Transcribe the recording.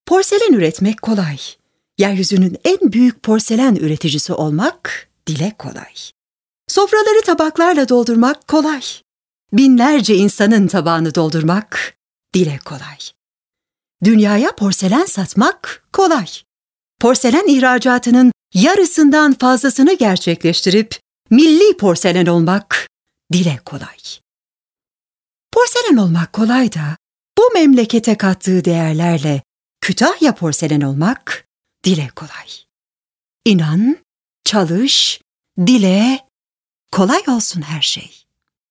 Porselen üretmek kolay. Yeryüzünün en büyük porselen üreticisi olmak dile kolay. Sofraları tabaklarla doldurmak kolay. Binlerce insanın tabağını doldurmak dile kolay. Dünyaya porselen satmak kolay. Porselen ihracatının yarısından fazlasını gerçekleştirip milli porselen olmak dile kolay. Porselen olmak kolay da bu memlekete kattığı değerlerle Kütahya porselen olmak dile kolay. İnan, çalış, dile, kolay olsun her şey.